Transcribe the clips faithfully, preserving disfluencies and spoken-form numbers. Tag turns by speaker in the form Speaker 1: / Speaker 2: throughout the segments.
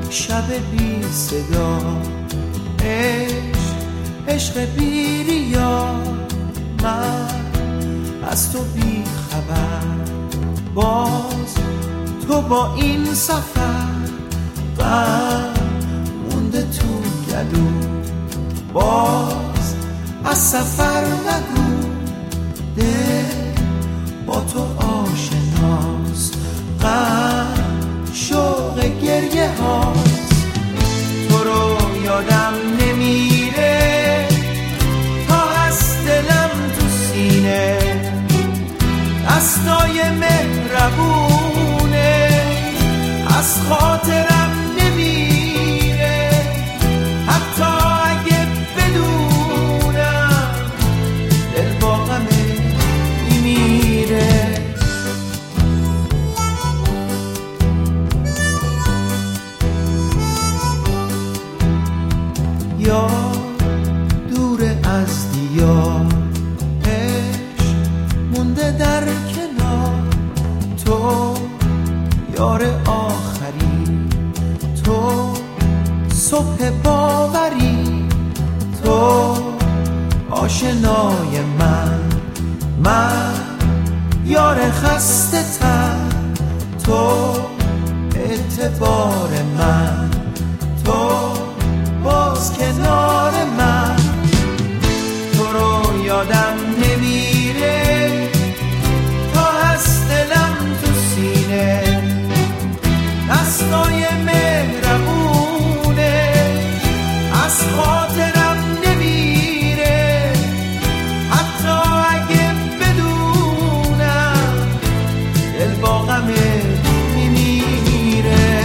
Speaker 1: شب بی صدا، عشق عشق بی ریا، من از تو بی خبر، باز تو با این سفر، غم مونده تو گلو، باز از سفر نگو، دل با تو آشناست، غم شوق گریه هاست. تو رو یادم نمیره تا هست دلم تو سینه، دستای مهربونه از خاطرم نمیره، حتی اگه بدونم دل با غمه میمیره. یا دور از دیار، عشق مونده در کنار، تو یار آخری، تو صبح باوری، تو آشنای من، من یار خسته تن، تو اعتبار من، تو باز کنار من. تو رو یادم نمیره تا هست دلم تو سینه، دستای مهربونه از خاطرم نمیره، حتی اگه بدونم دل با غمه میمیره.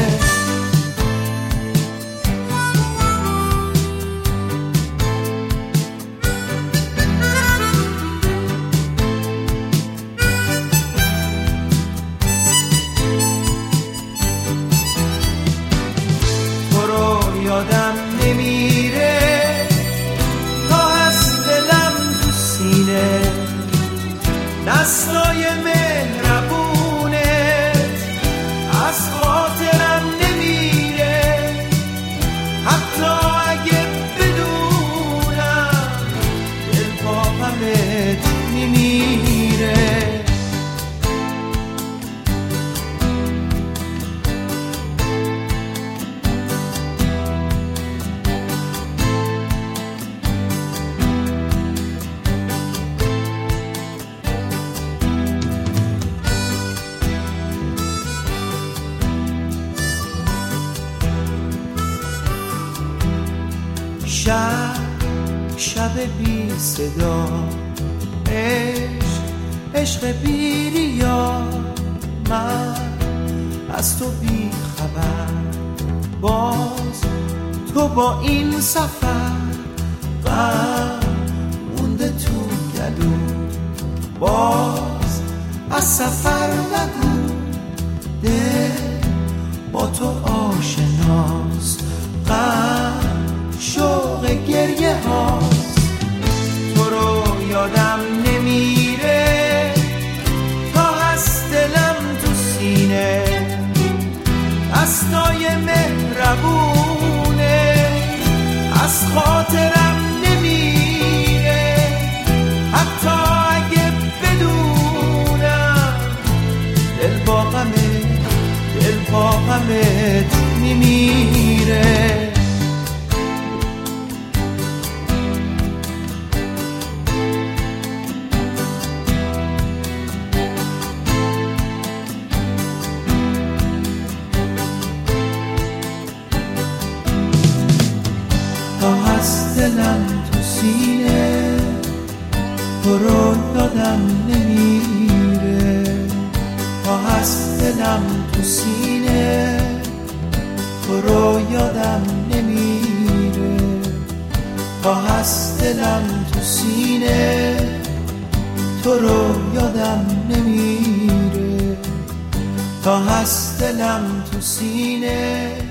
Speaker 1: یادم نمیره تا هست دلم تو سینه، دستای مهربونت از خاطرم نمیره، حتی اگه بدونم دل با غمت میمیره. شب شب بی صدا، عشق عشق بی ریا، من از تو بی خبر، باز تو با این سفر، غم مونده تو گلو، باز از سفر نگو، دل با تو آشناست، غم شوق گریه هاست. تو رو یادم نمیره تا هست دلم تو سینه، دستای مهربونه از خاطرم نمیره، حتی اگه بدونم دل با غمه دل با غمت میمیره. تا هست دلم تو سینه، تو رو یادم نمیره، تا هست دلم تو سینه، تو رو یادم نمیره، تا هست دلم تو سینه، تو رو یادم نمیره، تا هست دلم تو سینه.